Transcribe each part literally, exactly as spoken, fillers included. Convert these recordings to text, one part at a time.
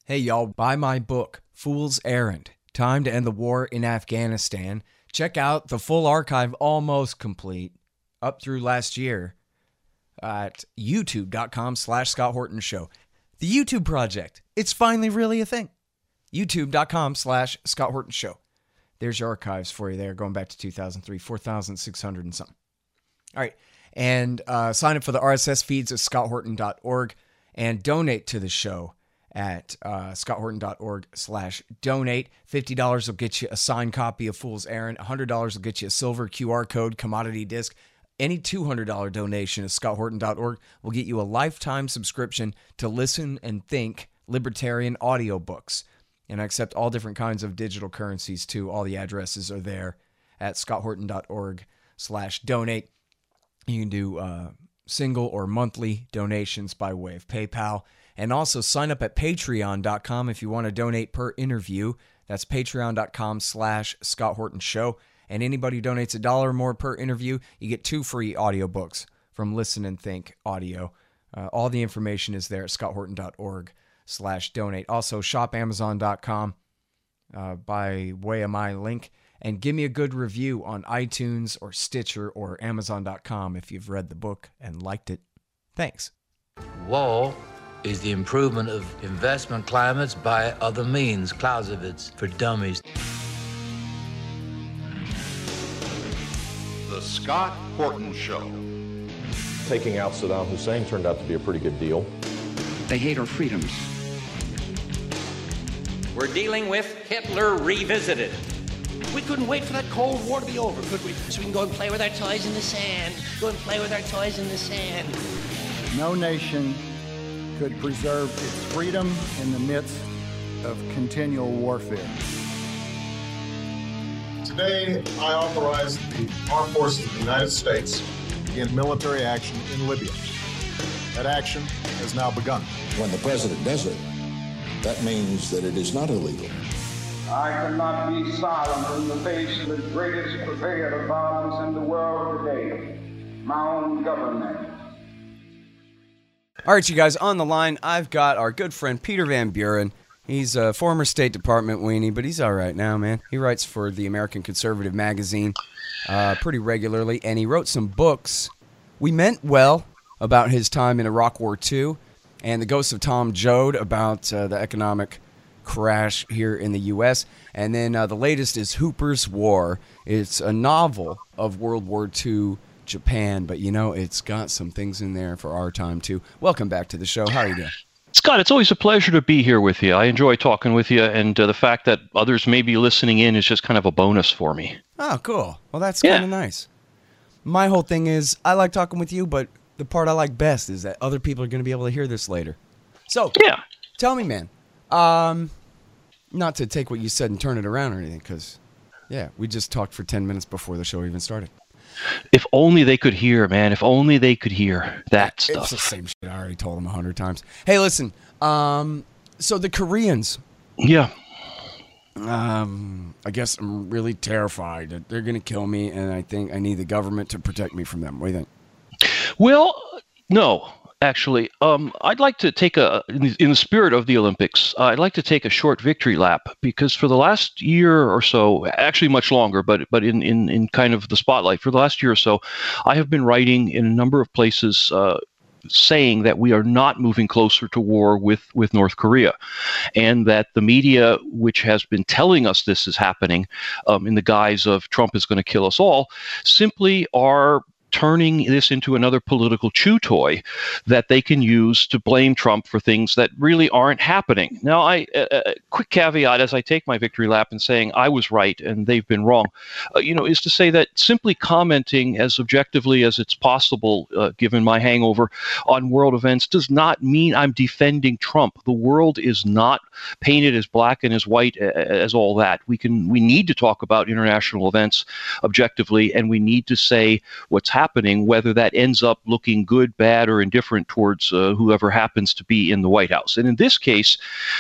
Hey y'all, buy my book, Fool's Errand, Time to End the War in Afghanistan. Check out the full archive, almost complete, up through last year, at youtube.com slash Scott Horton Show. The YouTube project, it's finally really a thing. youtube.com slash Scott Horton Show. There's your archives for you there, going back to two thousand three, four thousand six hundred and something. All right, and uh, sign up for the R S S feeds at scott horton dot org and donate to the show at uh, scott horton dot org slash donate. fifty dollars will get you a signed copy of Fool's Errand. one hundred dollars will get you a silver Q R code commodity disc. Any two hundred dollars donation at scott horton dot org will get you a lifetime subscription to Listen and Think libertarian audiobooks. And I accept all different kinds of digital currencies too. All the addresses are there at scott horton dot org slash donate. You can do uh, single or monthly donations by way of PayPal. And also sign up at patreon dot com if you want to donate per interview. That's patreon dot com slash Scott Horton Show. And anybody who donates a dollar or more per interview, you get two free audiobooks from Listen and Think Audio. Uh, all the information is there at scott horton dot org slash donate. Also, shop amazon dot com uh, by way of my link. And give me a good review on iTunes or Stitcher or amazon dot com if you've read the book and liked it. Thanks. War is the improvement of investment climates by other means. Clausewitz for dummies. The Scott Horton Show. Taking out Saddam Hussein turned out to be a pretty good deal. They hate our freedoms. We're dealing with Hitler revisited. We couldn't wait for that Cold War to be over, could we? So we can go and play with our toys in the sand. Go and play with our toys in the sand. No nation could preserve its freedom in the midst of continual warfare. Today, I authorize the Armed Forces of the United States to begin military action in Libya. That action has now begun. When the president does it, that means that it is not illegal. I cannot be silent in the face of the greatest purveyor of violence in the world today, my own government. All right, you guys, on the line, I've got our good friend Peter Van Buren. He's a former State Department weenie, but he's all right now, man. He writes for the American Conservative magazine uh, pretty regularly, and he wrote some books. We meant well about his time in Iraq War Two, and The Ghost of Tom Joad about uh, the economic crash here in the U S And then uh, the latest is Hooper's War. It's a novel of World War Two Japan, but you know, it's got some things in there for our time too. Welcome back to the show. How are you doing? Scott, it's always a pleasure to be here with you. I enjoy talking with you, and uh, the fact that others may be listening in is just kind of a bonus for me. Oh, cool. Well, that's yeah. kind of nice. My whole thing is I like talking with you, but the part I like best is that other people are going to be able to hear this later. So, yeah. Tell me, man, um, not to take what you said and turn it around or anything, because, yeah, we just talked for ten minutes before the show even started. If only they could hear, man. If only they could hear that stuff. It's the same shit I already told them a hundred times. Hey, listen. Um, so the Koreans. Yeah. Um, I guess I'm really terrified that they're going to kill me, and I think I need the government to protect me from them. What do you think? Well, no. Actually, um, I'd like to take a, in the, in the spirit of the Olympics, uh, I'd like to take a short victory lap, because for the last year or so, actually much longer, but but in, in, in kind of the spotlight, for the last year or so, I have been writing in a number of places uh, saying that we are not moving closer to war with, with North Korea, and that the media, which has been telling us this is happening um, in the guise of Trump is going to kill us all, simply are turning this into another political chew toy that they can use to blame Trump for things that really aren't happening. Now, I a uh, quick caveat as I take my victory lap and saying I was right and they've been wrong, uh, you know, is to say that simply commenting as objectively as it's possible, uh, given my hangover, on world events does not mean I'm defending Trump. The world is not painted as black and as white as all that. We can we need to talk about international events objectively, and we need to say what's happening, whether that ends up looking good, bad, or indifferent towards uh, whoever happens to be in the White House. And in this case,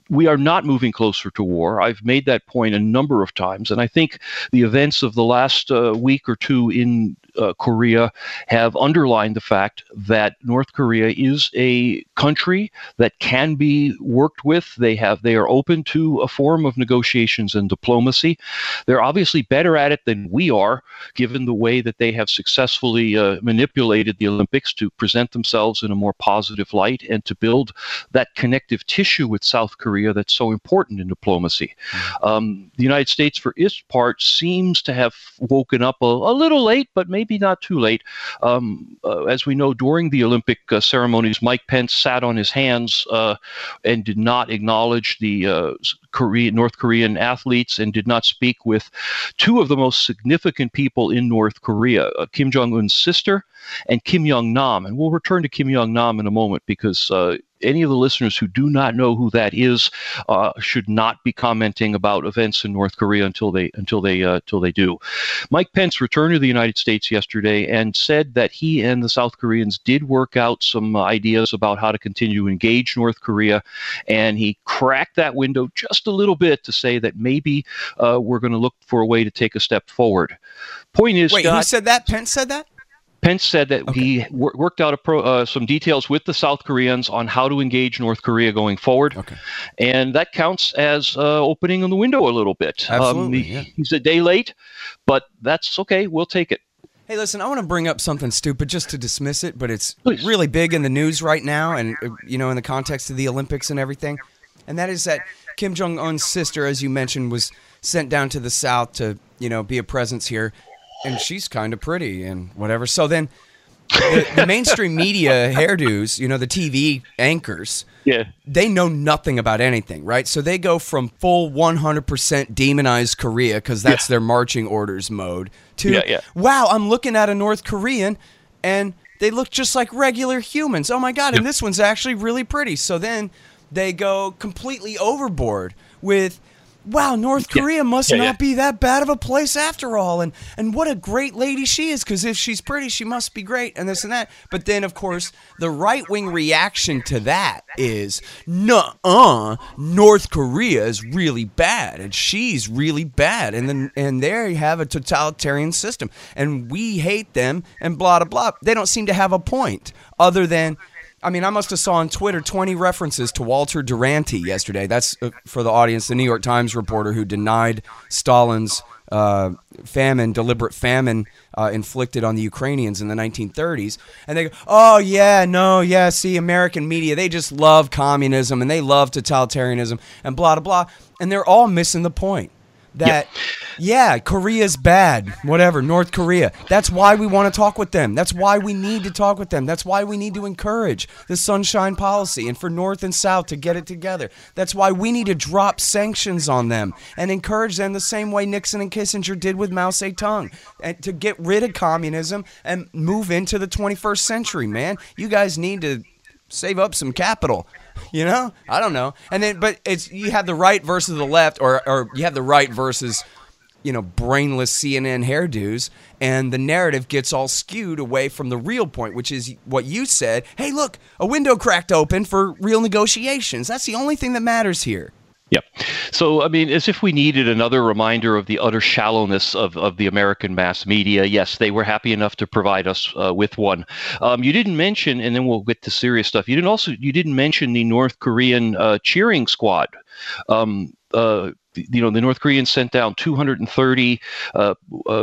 we are not moving closer to war. I've made that point a number of times, and I think the events of the last uh, week or two in uh, Korea have underlined the fact that North Korea is a country that can be worked with. They have they are open to a form of negotiations and diplomacy. They're obviously better at it than we are, given the way that they have successfully uh, manipulated the Olympics to present themselves in a more positive light and to build that connective tissue with South Korea that's so important in diplomacy. Mm-hmm. Um, the United States, for its part, seems to have woken up a, a little late, but maybe not too late. Um, uh, as we know, during the Olympic uh, ceremonies, Mike Pence sat on his hands uh, and did not acknowledge the uh, Korean, North Korean athletes and did not speak with two of the most significant people in North Korea, uh, Kim Jong-un's sister and Kim Young-nam. And we'll return to Kim Young-nam in a moment, because uh, any of the listeners who do not know who that is uh, should not be commenting about events in North Korea until they until they uh, until they do. Mike Pence returned to the United States yesterday and said that he and the South Koreans did work out some ideas about how to continue to engage North Korea, and he cracked that window just a little bit to say that maybe uh, we're going to look for a way to take a step forward. Point is, wait, Scott, who said that? Pence said that? Pence said that okay. he wor- worked out a pro, uh, some details with the South Koreans on how to engage North Korea going forward. Okay. And that counts as uh, opening the window a little bit. Absolutely, Um, he, yeah. He's a day late, but that's okay. We'll take it. Hey, listen, I want to bring up something stupid just to dismiss it, but it's Please. really big in the news right now and, you know, in the context of the Olympics and everything. And that is that Kim Jong-un's sister, as you mentioned, was sent down to the South to, you know, be a presence here. And she's kind of pretty and whatever. So then the, the mainstream media hairdos, you know, the T V anchors, yeah, they know nothing about anything, right? So they go from full one hundred percent demonized Korea, because that's yeah. their marching orders mode, to, yeah, yeah. wow, I'm looking at a North Korean and they look just like regular humans. Oh, my God, and yeah. this one's actually really pretty. So then they go completely overboard with, wow, North Korea yeah. must yeah, not yeah. be that bad of a place after all. And and what a great lady she is, because if she's pretty, she must be great, and this and that. But then, of course, the right-wing reaction to that is, nuh-uh, North Korea is really bad, and she's really bad. And then and there you have a totalitarian system. And we hate them, and blah, blah, blah. They don't seem to have a point other than... I mean, I must have saw on Twitter twenty references to Walter Duranty yesterday. That's, uh, for the audience, the New York Times reporter who denied Stalin's uh, famine, deliberate famine uh, inflicted on the Ukrainians in the nineteen thirties. And they go, oh, yeah, no, yeah, see, American media, they just love communism and they love totalitarianism and blah, blah, blah. And they're all missing the point. That, yeah. yeah, Korea's bad, whatever, North Korea. That's why we want to talk with them. That's why we need to talk with them. That's why we need to encourage the Sunshine Policy and for North and South to get it together. That's why we need to drop sanctions on them and encourage them the same way Nixon and Kissinger did with Mao Zedong, and to get rid of communism and move into the twenty-first century, man. You guys need to save up some capital. You know, I don't know. And then, but it's, you have the right versus the left, or, or you have the right versus, you know, brainless C N N hairdos, and the narrative gets all skewed away from the real point, which is what you said. Hey, look, a window cracked open for real negotiations. That's the only thing that matters here. Yep. So, I mean, as if we needed another reminder of the utter shallowness of, of the American mass media. Yes, they were happy enough to provide us uh, with one. Um, you didn't mention, and then we'll get to serious stuff. You didn't also you didn't mention the North Korean uh, cheering squad. Um, uh, you know, the North Koreans sent down two hundred thirty uh, uh,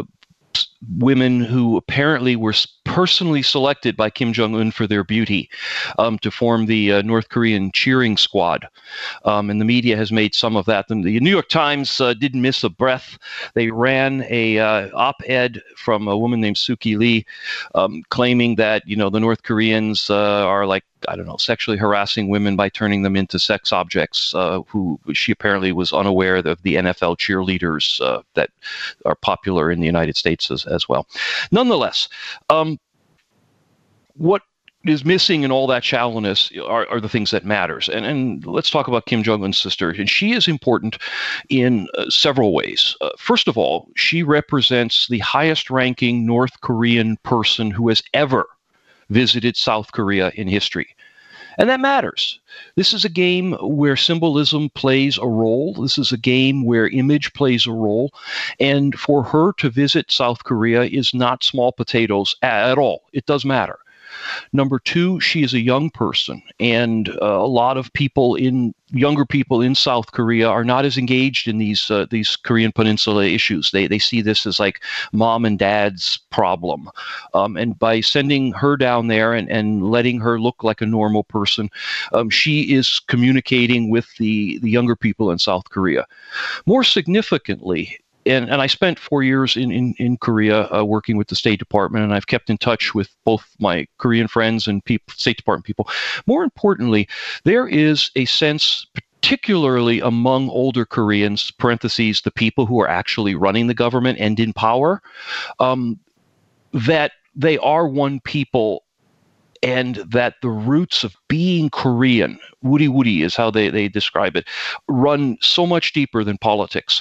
women who apparently were personally selected by Kim Jong-un for their beauty um, to form the uh, North Korean cheering squad. Um, and the media has made some of that. And the New York Times uh, didn't miss a breath. They ran a uh, op-ed from a woman named Suki Lee um, claiming that, you know, the North Koreans uh, are like, I don't know, sexually harassing women by turning them into sex objects, uh, who she apparently was unaware of the N F L cheerleaders uh, that are popular in the United States as, as well. Nonetheless, um, what is missing in all that shallowness are, are the things that matters. And, and let's talk about Kim Jong-un's sister. And she is important in uh, several ways. Uh, first of all, she represents the highest ranking North Korean person who has ever visited South Korea in history. And that matters. This is a game where symbolism plays a role. This is a game where image plays a role. And for her to visit South Korea is not small potatoes at all. It does matter. Number two, she is a young person, and uh, a lot of people in younger people in South Korea are not as engaged in these uh, these Korean Peninsula issues. They they see this as like mom and dad's problem, um, and by sending her down there and, and letting her look like a normal person, um, she is communicating with the the younger people in South Korea. More significantly. And, and I spent four years in, in, in Korea uh, working with the State Department, and I've kept in touch with both my Korean friends and people, State Department people. More importantly, there is a sense, particularly among older Koreans, parentheses, the people who are actually running the government and in power, um, that they are one people, and that the roots of being Korean, woody woody is how they, they describe it, run so much deeper than politics.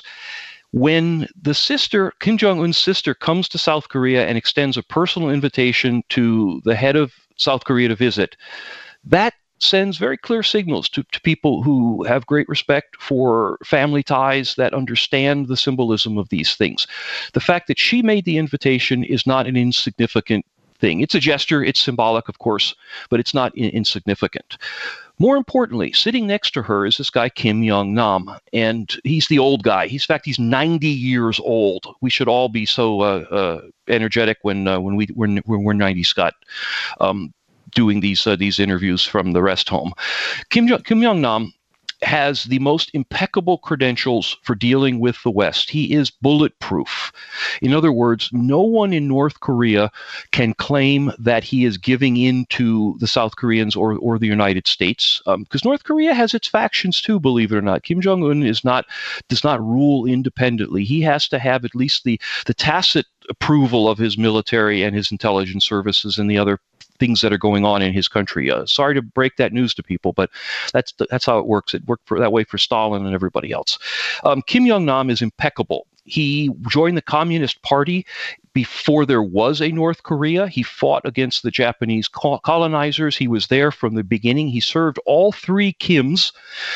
When the sister, Kim Jong-un's sister, comes to South Korea and extends a personal invitation to the head of South Korea to visit, that sends very clear signals to, to people who have great respect for family ties, that understand the symbolism of these things. The fact that she made the invitation is not an insignificant thing. It's a gesture, it's symbolic, of course, but it's not in- insignificant. More importantly, sitting next to her is this guy, Kim Young-nam, and he's the old guy. He's, in fact, he's ninety years old. We should all be so uh, uh, energetic when uh, when we when, when we're ninety, Scott, um, doing these uh, these interviews from the rest home. Kim jo- Kim Young-nam has the most impeccable credentials for dealing with the West. He is bulletproof. In other words, no one in North Korea can claim that he is giving in to the South Koreans or, or the United States, because um, North Korea has its factions too, believe it or not. Kim Jong-un is not does not rule independently. He has to have at least the, the tacit approval of his military and his intelligence services and the other things that are going on in his country. Uh, sorry to break that news to people, but that's the, that's how it works. It worked for, that way for Stalin and everybody else. Um, Kim Young-nam is impeccable. He joined the Communist Party before there was a North Korea. He fought against the Japanese colonizers. He was there from the beginning. He served all three Kims.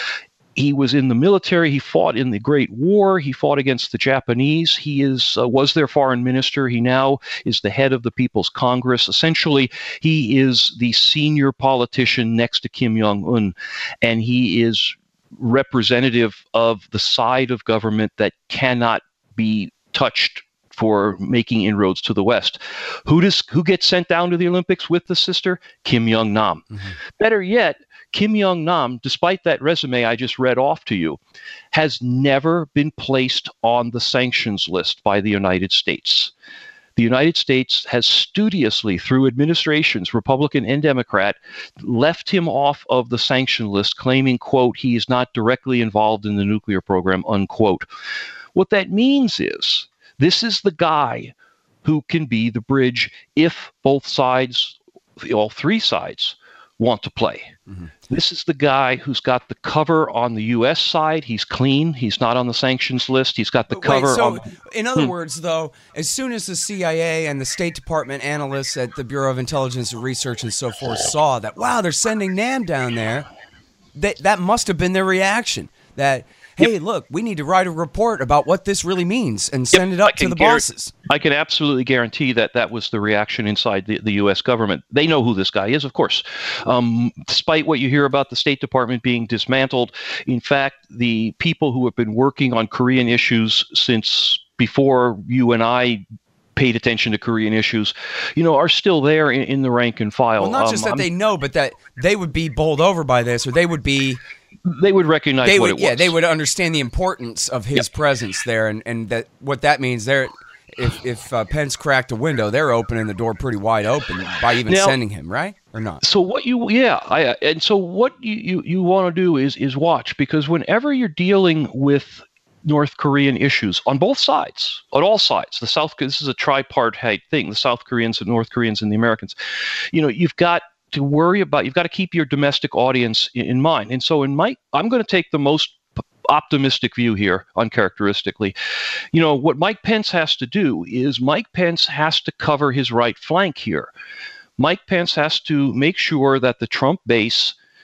He was in the military. He fought in the Great War. He fought against the Japanese. He is uh, was their foreign minister. He now is the head of the People's Congress. Essentially, he is the senior politician next to Kim Jong-un, and he is representative of the side of government that cannot be touched for making inroads to the West. Who does who gets sent down to the Olympics with the sister? Kim Young-nam. Mm-hmm. Better yet, Kim Young-nam, despite that resume I just read off to you, has never been placed on the sanctions list by the United States. The United States has studiously, through administrations, Republican and Democrat, left him off of the sanction list, claiming, quote, he is not directly involved in the nuclear program, unquote. What that means is, this is the guy who can be the bridge if both sides, all three sides, want to play. Mm-hmm. This is the guy who's got the cover on the U S side. He's clean. He's not on the sanctions list. He's got the Wait, cover so on... In other hmm. words, though, as soon as the C I A and the State Department analysts at the Bureau of Intelligence and Research and so forth saw that, wow, they're sending Nam down there, that, that must have been their reaction. That, hey, yep. look, we need to write a report about what this really means and send yep. it up to the gar- bosses. I can absolutely guarantee that that was the reaction inside the, the U S government. They know who this guy is, of course. Um, despite what you hear about the State Department being dismantled, in fact, the people who have been working on Korean issues since before you and I paid attention to Korean issues, you know, are still there in, in the rank and file. Well, not um, just that I'm, they know, but that they would be bowled over by this, or they would be... They would recognize they what would, it was. Yeah, they would understand the importance of his yep. presence there, and, and that what that means. They're, if if uh, Pence cracked a window, they're opening the door pretty wide open by even now, sending him, right? Or not? So what you, yeah, I, and so what you, you, you want to do is is watch, because whenever you're dealing with North Korean issues on both sides, on all sides, the South, this is a tripartite thing, the South Koreans and North Koreans and the Americans, you know, you've got to worry about, you've got to keep your domestic audience in, in mind. And so in my, I'm going to take the most p- optimistic view here, uncharacteristically. You know, what Mike Pence has to do is Mike Pence has to cover his right flank here. Mike Pence has to make sure that the Trump base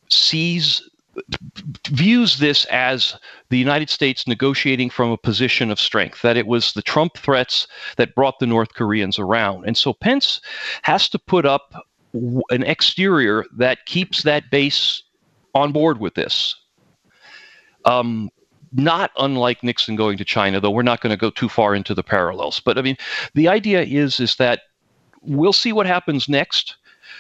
sees views this as the United States negotiating from a position of strength, that it was the Trump threats that brought the North Koreans around. And so Pence has to put up an exterior that keeps that base on board with this. Um, not unlike Nixon going to China, though we're not going to go too far into the parallels. But I mean, the idea is, is that we'll see what happens next.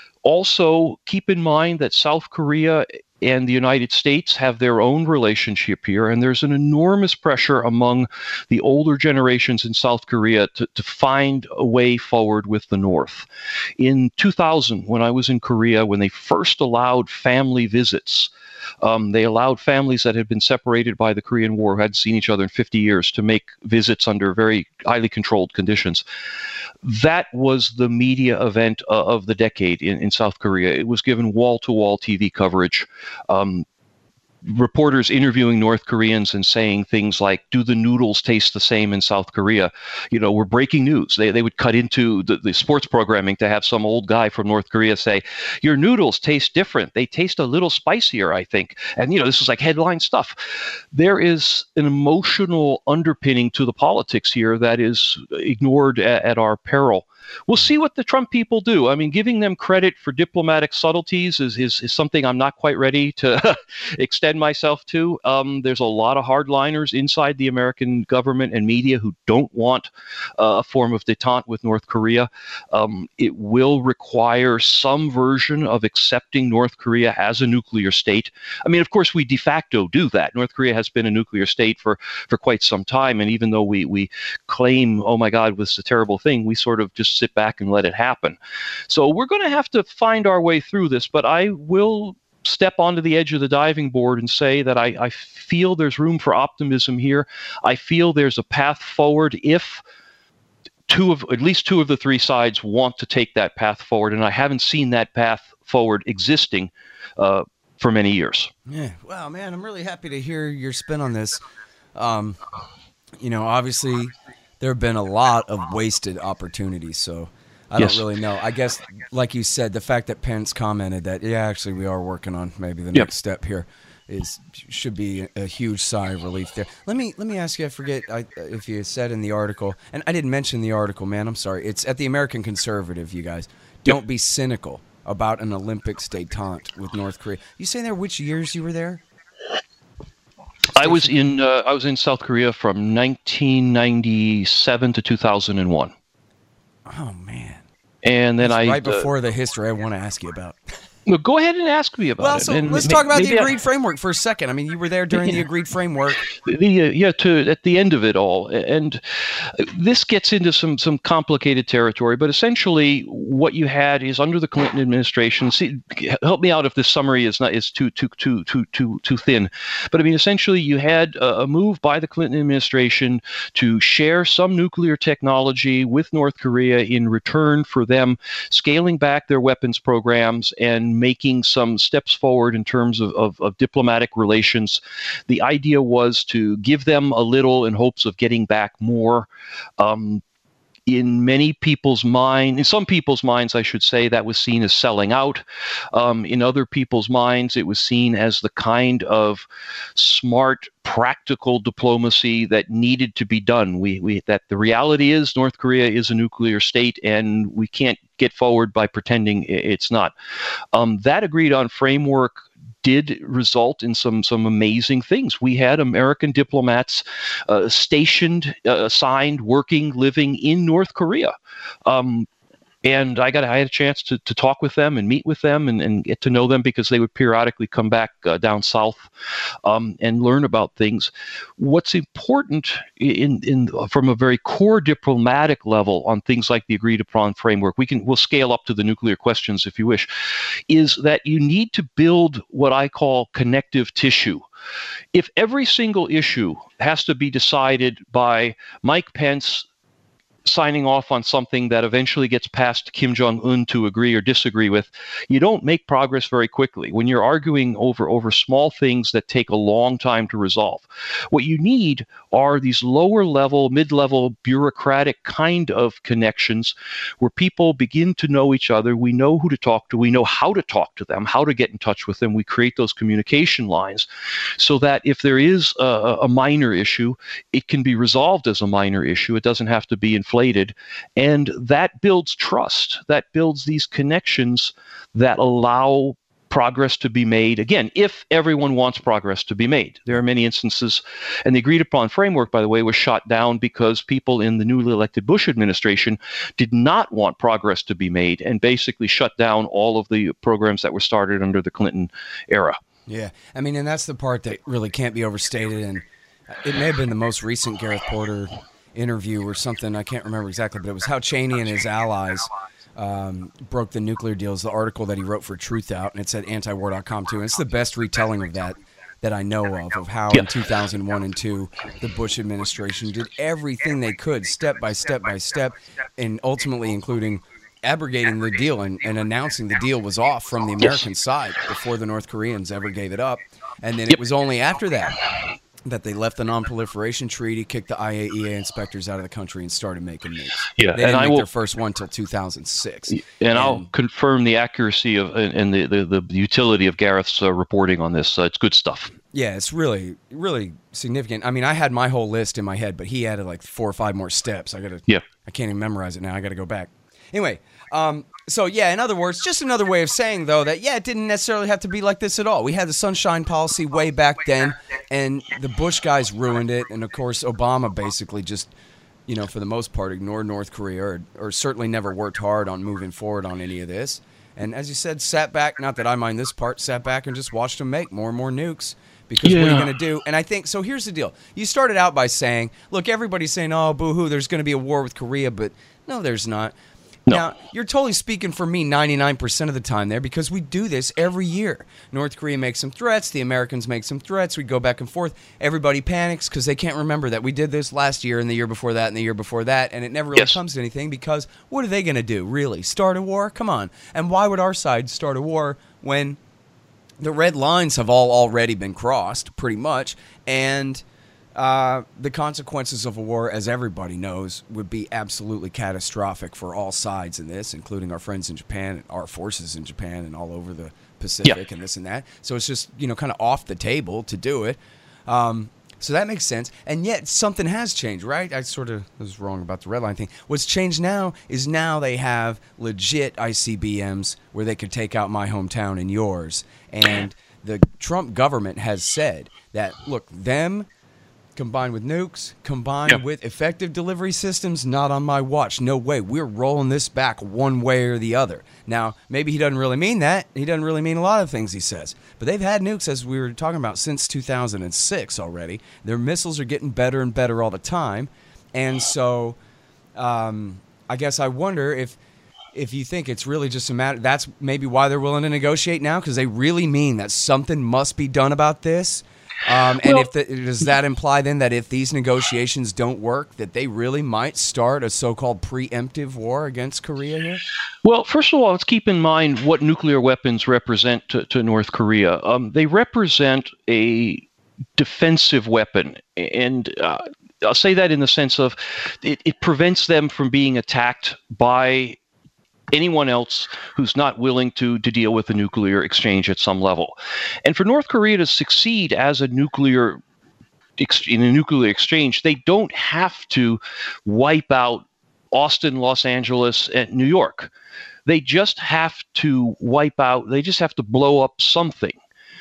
Also, keep in mind that South Korea and the United States have their own relationship here, and there's an enormous pressure among the older generations in South Korea to, to find a way forward with the North. In two thousand, when I was in Korea, when they first allowed family visits, Um, they allowed families that had been separated by the Korean War, who hadn't seen each other in fifty years, to make visits under very highly controlled conditions. That was the media event uh, of the decade in, in South Korea. It was given wall-to-wall T V coverage. Um, reporters interviewing North Koreans and saying things like, do the noodles taste the same in South Korea? You know, were breaking news. They they would cut into the, the sports programming to have some old guy from North Korea say, your noodles taste different. They taste a little spicier, I think. And, you know, this was like headline stuff. There is an emotional underpinning to the politics here that is ignored at, at our peril. We'll see what the Trump people do. I mean, giving them credit for diplomatic subtleties is, is, is something I'm not quite ready to extend myself to. Um, there's a lot of hardliners inside the American government and media who don't want uh, a form of détente with North Korea. Um, it will require some version of accepting North Korea as a nuclear state. I mean, of course, we de facto do that. North Korea has been a nuclear state for, for quite some time. And even though we, we claim, oh my God, this is a terrible thing, we sort of just sit back and let it happen. So we're going to have to find our way through this, but I will step onto the edge of the diving board and say that I, I feel there's room for optimism here. I feel there's a path forward if two of at least two of the three sides want to take that path forward, and I haven't seen that path forward existing uh, for many years. Yeah, wow, man, I'm really happy to hear your spin on this. Um, you know, obviously, there have been a lot of wasted opportunities, so I yes. don't really know. I guess, like you said, the fact that Pence commented that, yeah, actually we are working on maybe the yep. next step here is should be a huge sigh of relief there. Let me let me ask you, I forget I, if you said in the article, and I didn't mention the article, man, I'm sorry. It's at the American Conservative, you guys. Don't yep. be cynical about an Olympics détente with North Korea. You say there which years you were there? I was in uh, I was in South Korea from nineteen ninety-seven to two thousand one. Oh man! And then That's I right before uh, the history I want to ask you about. No, go ahead and ask me about well, it. So and let's ma- talk about the agreed I, framework for a second. I mean, you were there during yeah. the agreed framework. The uh, yeah, to at the end of it all, and this gets into some some complicated territory. But essentially, what you had is under the Clinton administration. See, help me out if this summary is not is too too too too too too thin. But I mean, essentially, you had a, a move by the Clinton administration to share some nuclear technology with North Korea in return for them scaling back their weapons programs and making some steps forward in terms of, of, of diplomatic relations. The idea was to give them a little in hopes of getting back more. Um, in many people's minds, in some people's minds, I should say, that was seen as selling out. Um, in other people's minds, it was seen as the kind of smart, practical diplomacy that needed to be done. We, we that the reality is North Korea is a nuclear state, and we can't get forward by pretending it's not. Um, that agreed on framework did result in some some amazing things. We had American diplomats uh, stationed, uh, assigned, working, living in North Korea. Um, And I got I had a chance to, to talk with them and meet with them and, and get to know them because they would periodically come back uh, down south um, and learn about things. What's important in in from a very core diplomatic level on things like the agreed upon framework, we can we'll scale up to the nuclear questions if you wish, is that you need to build what I call connective tissue. If every single issue has to be decided by Mike Pence signing off on something that eventually gets past Kim Jong-un to agree or disagree with, you don't make progress very quickly when you're arguing over, over small things that take a long time to resolve. What you need are these lower level, mid-level, bureaucratic kind of connections where people begin to know each other. We know who to talk to. We know how to talk to them, how to get in touch with them. We create those communication lines so that if there is a, a minor issue, it can be resolved as a minor issue. It doesn't have to be inflated. And that builds trust. That builds these connections that allow progress to be made, again, if everyone wants progress to be made. There are many instances, and the agreed upon framework, by the way, was shot down because people in the newly elected Bush administration did not want progress to be made and basically shut down all of the programs that were started under the Clinton era. Yeah, I mean, and that's the part that really can't be overstated, and it may have been the most recent Gareth Porter interview or something, I can't remember exactly, but it was how Cheney and his allies Um, broke the nuclear deals, the article that he wrote for Truth Out, and it's at anti war dot com too. And it's the best retelling of that that I know of, of how yeah. in two thousand one and two, the Bush administration did everything they could, step by step by step, and ultimately including abrogating the deal and, and announcing the deal was off from the American yes. side before the North Koreans ever gave it up. And then yep. it was only after that that they left the non-proliferation treaty, kicked the I A E A inspectors out of the country, and started making nukes. Yeah, they didn't and make I will, their first one until two thousand six. And, and I'll confirm the accuracy of and the, the, the utility of Gareth's uh, reporting on this. Uh, it's good stuff. Yeah, it's really, really significant. I mean, I had my whole list in my head, but he added like four or five more steps. I gotta. Yeah. I can't even memorize it now. I got to go back. Anyway, um, so yeah, in other words, just another way of saying, though, that, yeah, it didn't necessarily have to be like this at all. We had the Sunshine Policy way back then, and the Bush guys ruined it. And, of course, Obama basically just, you know, for the most part, ignored North Korea or, or certainly never worked hard on moving forward on any of this. And as you said, sat back, not that I mind this part, sat back and just watched them make more and more nukes. Because yeah. what are you going to do? And I think, so here's the deal. You started out by saying, look, everybody's saying, oh, boo-hoo, there's going to be a war with Korea, but no, there's not. No. Now, you're totally speaking for me ninety-nine percent of the time there because we do this every year. North Korea makes some threats. The Americans make some threats. We go back and forth. Everybody panics because they can't remember that we did this last year and the year before that and the year before that, and it never really yes. comes to anything because what are they going to do, really? Start a war? Come on. And why would our side start a war when the red lines have all already been crossed, pretty much, and Uh, the consequences of a war, as everybody knows, would be absolutely catastrophic for all sides in this, including our friends in Japan, our forces in Japan, and all over the Pacific, yeah. and this and that. So it's just, you know, kind of off the table to do it. Um, so that makes sense. And yet something has changed, right? I sort of was wrong about the red line thing. What's changed now is now they have legit I C B Ms where they could take out my hometown and yours. And the Trump government has said that, look, them combined with nukes, combined yep. with effective delivery systems, not on my watch. No way. We're rolling this back one way or the other. Now, maybe he doesn't really mean that. He doesn't really mean a lot of things he says. But they've had nukes, as we were talking about, since two thousand six already. Their missiles are getting better and better all the time. And so um, I guess I wonder if if you think it's really just a matter, that's maybe why they're willing to negotiate now, because they really mean that something must be done about this. Um, and well, if the, does that imply then that if these negotiations don't work, that they really might start a so-called preemptive war against Korea here? Well, first of all, let's keep in mind what nuclear weapons represent to, to North Korea. Um, they represent a defensive weapon, and uh, I'll say that in the sense of it, it prevents them from being attacked by anyone else who's not willing to, to deal with a nuclear exchange at some level. And for North Korea to succeed as a nuclear in a nuclear exchange, they don't have to wipe out Austin, Los Angeles, and New York. They just have to wipe out, they just have to blow up something.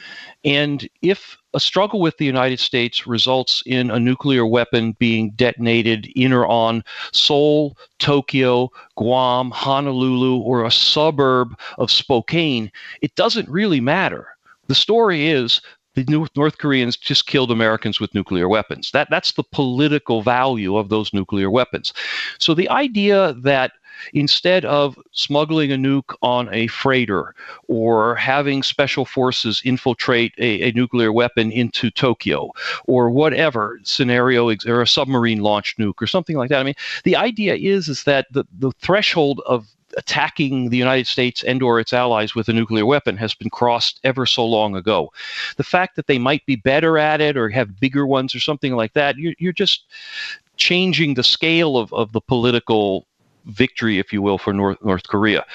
And if a struggle with the United States results in a nuclear weapon being detonated in or on Seoul, Tokyo, Guam, Honolulu, or a suburb of Spokane, it doesn't really matter. The story is the North Koreans just killed Americans with nuclear weapons. That, that's the political value of those nuclear weapons. So the idea that instead of smuggling a nuke on a freighter or having special forces infiltrate a, a nuclear weapon into Tokyo or whatever scenario, or a submarine launched nuke or something like that. I mean, the idea is, is that the, the threshold of attacking the United States and or its allies with a nuclear weapon has been crossed ever so long ago. The fact that they might be better at it or have bigger ones or something like that, you're, you're just changing the scale of, of the political victory, if you will, for North, North Korea.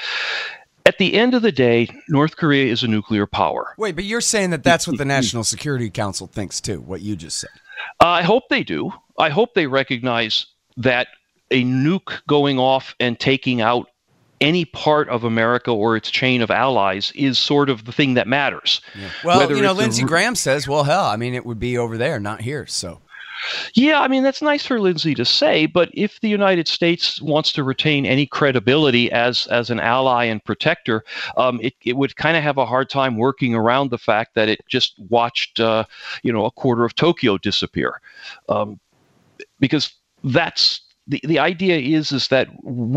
At the end of the day, North Korea is a nuclear power. Wait, but you're saying that that's what the National Security Council thinks too, what you just said. Uh, I hope they do. I hope they recognize that a nuke going off and taking out any part of America or its chain of allies is sort of the thing that matters. Yeah. Well, Whether you know, it's a- Lindsey Graham says, well, hell, I mean, it would be over there, not here. So, Yeah, I mean, that's nice for Lindsey to say, but if the United States wants to retain any credibility as as an ally and protector, um, it, it would kind of have a hard time working around the fact that it just watched, uh, you know, a quarter of Tokyo disappear. Um, because that's the, the idea is, is that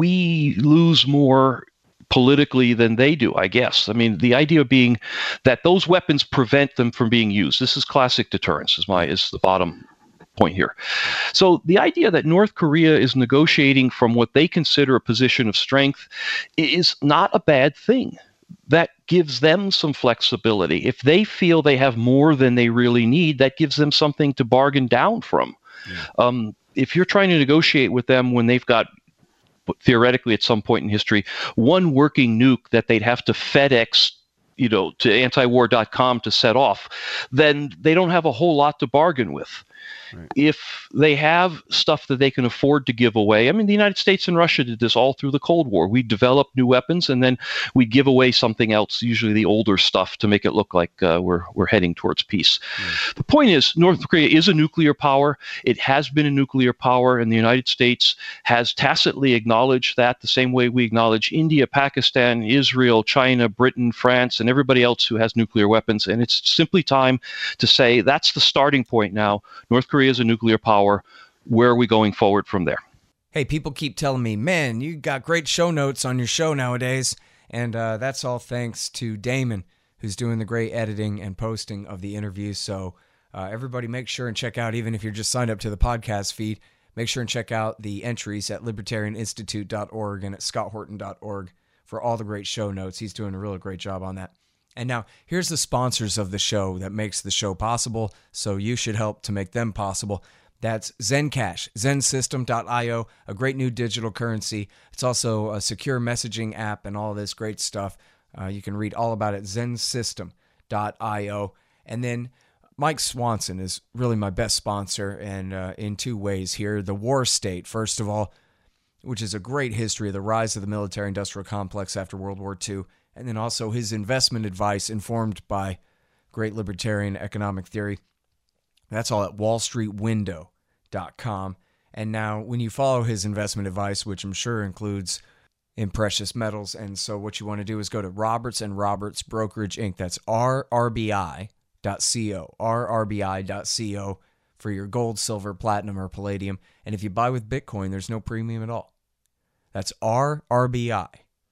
we lose more politically than they do, I guess. I mean, the idea being that those weapons prevent them from being used. This is classic deterrence, is my is the bottom point here. So the idea that North Korea is negotiating from what they consider a position of strength is not a bad thing. That gives them some flexibility. If they feel they have more than they really need, that gives them something to bargain down from. Yeah. Um, if you're trying to negotiate with them when they've got, theoretically at some point in history, one working nuke that they'd have to FedEx, you know, to antiwar dot com to set off, then they don't have a whole lot to bargain with. Right. If they have stuff that they can afford to give away, I mean, the United States and Russia did this all through the Cold War. We developed new weapons, and then we give away something else, usually the older stuff, to make it look like uh, we're we're heading towards peace. Mm. The point is, North Korea is a nuclear power. It has been a nuclear power, and the United States has tacitly acknowledged that the same way we acknowledge India, Pakistan, Israel, China, Britain, France, and everybody else who has nuclear weapons. And it's simply time to say that's the starting point now. North Korea is a nuclear power. Where are we going forward from there? Hey, people keep telling me, man, you got great show notes on your show nowadays. And uh, that's all thanks to Damon, who's doing the great editing and posting of the interviews. So uh, everybody make sure and check out, even if you're just signed up to the podcast feed, make sure and check out the entries at libertarian institute dot org and at scott horton dot org for all the great show notes. He's doing a really great job on that. And now, here's the sponsors of the show that makes the show possible, so you should help to make them possible. That's Zencash, zen system dot io, a great new digital currency. It's also a secure messaging app and all this great stuff. Uh, you can read all about it, zen system dot io. And then Mike Swanson is really my best sponsor, and uh, in two ways here. The War State, first of all, which is a great history of the rise of the military-industrial complex after World War Two. And then also his investment advice informed by great libertarian economic theory. That's all at wall street window dot com. And now when you follow his investment advice, which I'm sure includes in precious metals, and so what you want to do is go to Roberts and Roberts Brokerage Incorporated. That's R R B I dot co, R R B I dot co for your gold, silver, platinum, or palladium. And if you buy with Bitcoin, there's no premium at all. That's R R B I.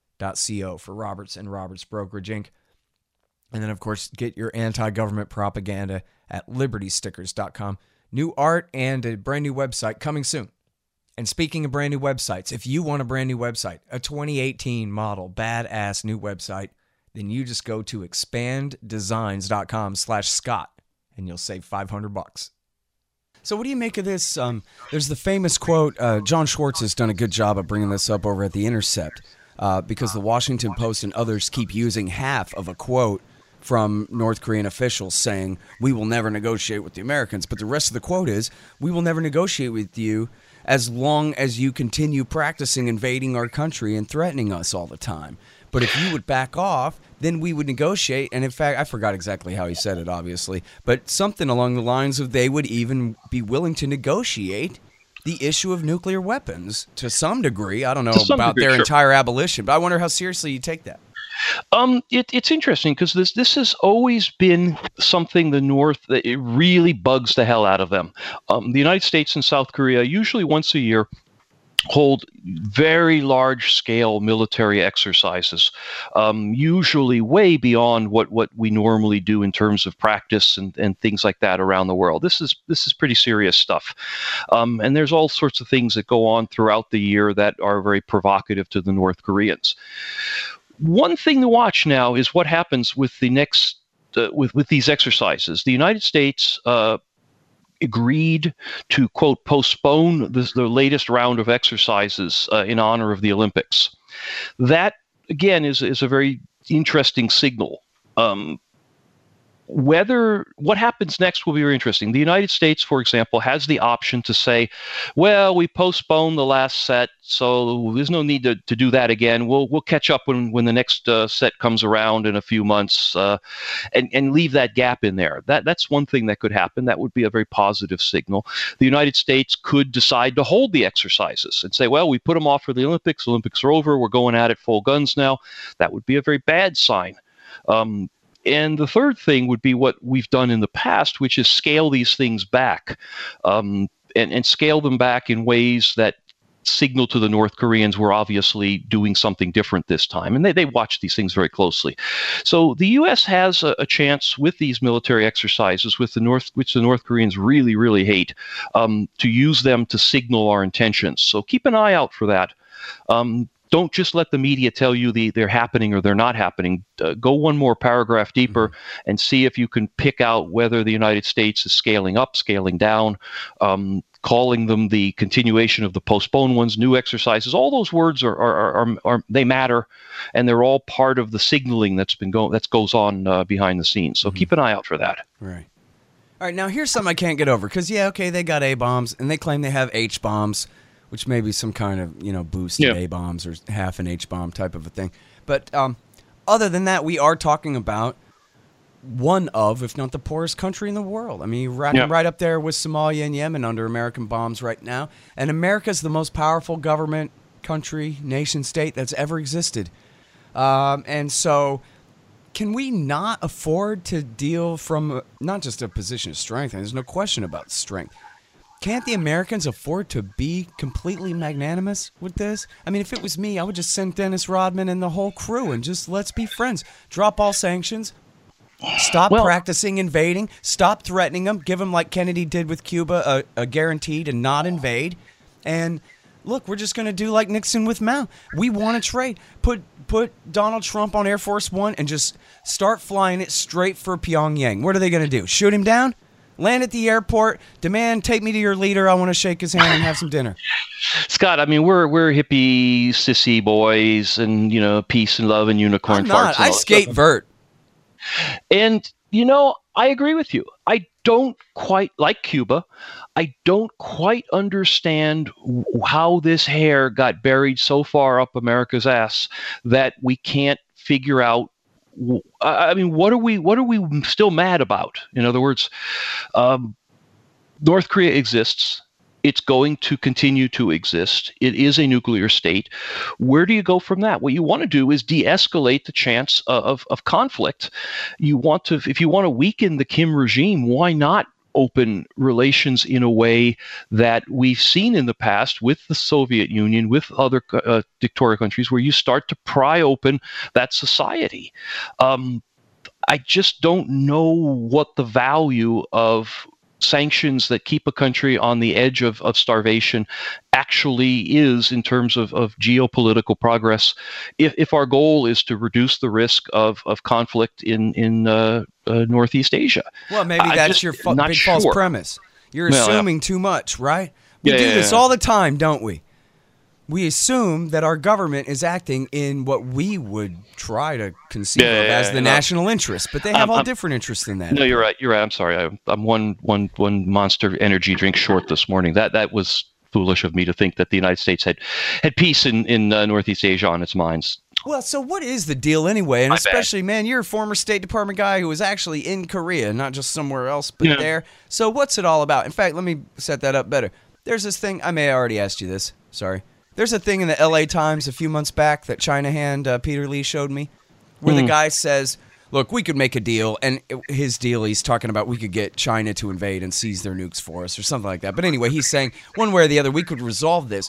.co for Roberts and Roberts Brokerage Incorporated. And then, of course, get your anti-government propaganda at liberty stickers dot com. New art and a brand new website coming soon. And speaking of brand new websites, if you want a brand new website, a twenty eighteen model, badass new website, then you just go to expand designs dot com slash Scott and you'll save five hundred bucks. So what do you make of this? Um, there's the famous quote. Uh, John Schwartz has done a good job of bringing this up over at The Intercept. Uh, because the Washington Post and others keep using half of a quote from North Korean officials saying, we will never negotiate with the Americans. But the rest of the quote is, we will never negotiate with you as long as you continue practicing invading our country and threatening us all the time. But if you would back off, then we would negotiate. And in fact, I forgot exactly how he said it, obviously, but something along the lines of they would even be willing to negotiate the issue of nuclear weapons to some degree. I don't know about degree, their sure. entire abolition, but I wonder how seriously you take that. Um, it, it's interesting because this this has always been something the North that it really bugs the hell out of them. Um, the United States and South Korea usually once a year hold very large-scale military exercises, um, usually way beyond what, what we normally do in terms of practice and, and things like that around the world. This is this is pretty serious stuff. Um, and there's all sorts of things that go on throughout the year that are very provocative to the North Koreans. One thing to watch now is what happens with the next uh, with with these exercises. The United States Uh, agreed to, quote, postpone this, the latest round of exercises uh, in honor of the Olympics. That, again, is, is a very interesting signal. Um, whether what happens next will be very interesting. The United States, for example, has the option to say, well, we postponed the last set, so there's no need to, to do that again. We'll we'll catch up when, when the next uh, set comes around in a few months, uh, and, and leave that gap in there. That That's one thing that could happen. That would be a very positive signal. The United States could decide to hold the exercises and say, well, we put them off for the Olympics. Olympics are over. We're going at it full guns now. That would be a very bad sign. Um, And the third thing would be what we've done in the past, which is scale these things back, um, and, and scale them back in ways that signal to the North Koreans we're obviously doing something different this time. And they, they watch these things very closely. So the U S has a, a chance with these military exercises, with the North, which the North Koreans really, really hate, um, to use them to signal our intentions. So keep an eye out for that. Um, Don't just let the media tell you the, they're happening or they're not happening. Uh, go one more paragraph deeper mm-hmm. and see if you can pick out whether the United States is scaling up, scaling down, um, calling them the continuation of the postponed ones, new exercises. All those words are, are, are, are they matter, and they're all part of the signaling that's been going that goes on uh, behind the scenes. So mm-hmm. keep an eye out for that. Right. All right. Now here's something I can't get over because yeah, okay, they got A bombs and they claim they have H bombs, which may be some kind of, you know, boosted yeah. A-bombs or half an H-bomb type of a thing. But um, other than that, we are talking about one of, if not the poorest country in the world. I mean, you're right, yeah. right up there with Somalia and Yemen under American bombs right now. And America's the most powerful government, country, nation state that's ever existed. Um, and so can we not afford to deal from a, not just a position of strength, and there's no question about strength. Can't the Americans afford to be completely magnanimous with this? I mean, if it was me, I would just send Dennis Rodman and the whole crew and just let's be friends. Drop all sanctions. Stop well, practicing invading. Stop threatening them. Give them, like Kennedy did with Cuba, a, a guarantee to not invade. And look, we're just going to do like Nixon with Mao. We want to trade. Put put Donald Trump on Air Force One and just start flying it straight for Pyongyang. What are they going to do? Shoot him down? Land at the airport, demand, take me to your leader. I want to shake his hand and have some dinner. Scott, I mean, we're we're hippie, sissy boys and, you know, peace and love and unicorn I'm farts. Not. I skate stuff. Vert. And, you know, I agree with you. I don't quite, like Cuba, I don't quite understand how this hair got buried so far up America's ass that we can't figure out. I mean, what are we? What are we still mad about? In other words, um, North Korea exists. It's going to continue to exist. It is a nuclear state. Where do you go from that? What you want to do is de-escalate the chance of of conflict. You want to, if you want to weaken the Kim regime, why not open relations in a way that we've seen in the past with the Soviet Union, with other uh, dictatorial countries, where you start to pry open that society. Um, I just don't know what the value of sanctions that keep a country on the edge of, of starvation actually is in terms of, of geopolitical progress. If, if our goal is to reduce the risk of, of conflict in, in uh, uh, Northeast Asia. Well, maybe that's just, your fa- big sure. false premise. You're well, assuming yeah. too much, right? We yeah, do yeah, this yeah. all the time, don't we? We assume that our government is acting in what we would try to conceive yeah, of yeah, as the yeah, national no. interest, but they have um, all I'm, different interests than that. No, you're right. You're right. I'm sorry. I, I'm one, one, one Monster energy drink short this morning. That that was foolish of me to think that the United States had, had peace in, in uh, Northeast Asia on its minds. Well, so what is the deal anyway? And My especially, bad. man, you're a former State Department guy who was actually in Korea, not just somewhere else, but yeah. there. So what's it all about? In fact, let me set that up better. There's this thing. I may have already asked you this. Sorry. There's a thing in the L A Times a few months back that China Hand uh, Peter Lee showed me where mm. the guy says, look, we could make a deal. And his deal, he's talking about we could get China to invade and seize their nukes for us or something like that. But anyway, he's saying one way or the other, we could resolve this.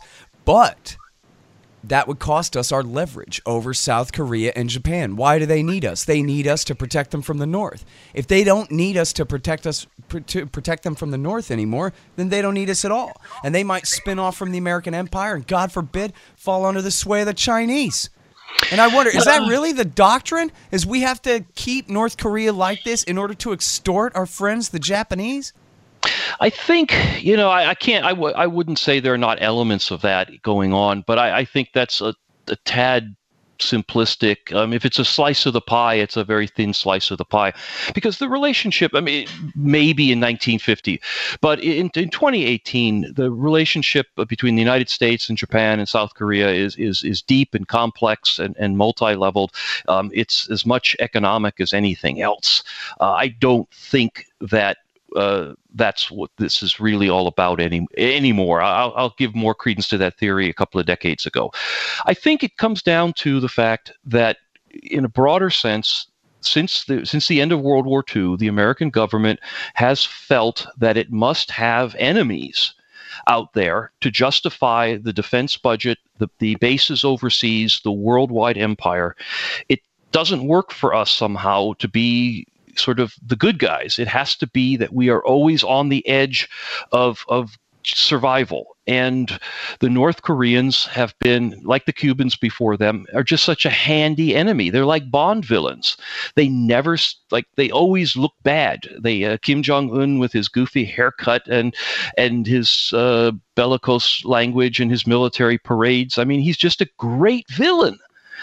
But that would cost us our leverage over South Korea and Japan. Why do they need us? They need us to protect them from the North. If they don't need us to protect us to protect them from the North anymore, then they don't need us at all. And they might spin off from the American empire and, God forbid, fall under the sway of the Chinese. And I wonder, is that really the doctrine? Is we have to keep North Korea like this in order to extort our friends, the Japanese? I think, you know, I, I can't, I, w- I wouldn't say there are not elements of that going on, but I, I think that's a, a tad simplistic. Um, if it's a slice of the pie, it's a very thin slice of the pie, because the relationship, I mean, maybe in nineteen fifty, but in, in twenty eighteen, the relationship between the United States and Japan and South Korea is is is deep and complex and, and multi-leveled. Um, it's as much economic as anything else. Uh, I don't think that Uh, that's what this is really all about any anymore. I'll, I'll give more credence to that theory a couple of decades ago. I think it comes down to the fact that, in a broader sense, since the since the end of World War Two, the American government has felt that it must have enemies out there to justify the defense budget, the, the bases overseas, the worldwide empire. It doesn't work for us somehow to be sort of the good guys. It has to be that we are always on the edge of of survival. And the North Koreans have been, like the Cubans before them, are just such a handy enemy. They're like Bond villains. They never, like, they always look bad. They uh, Kim Jong-un with his goofy haircut and and his uh, bellicose language and his military parades. I mean, he's just a great villain.